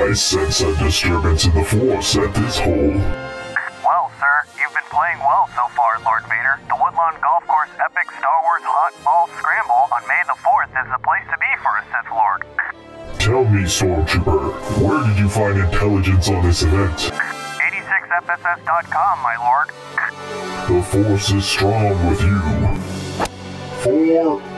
I sense a disturbance in the Force at this hole. Well, sir, you've been playing well so far, Lord Vader. The Woodlawn Golf Course Epic Star Wars Hot Ball Scramble on May the 4th is the place to be for a Sith Lord. Tell me, Stormtrooper, where did you find intelligence on this event? 86fss.com, my lord. The Force is strong with you. 4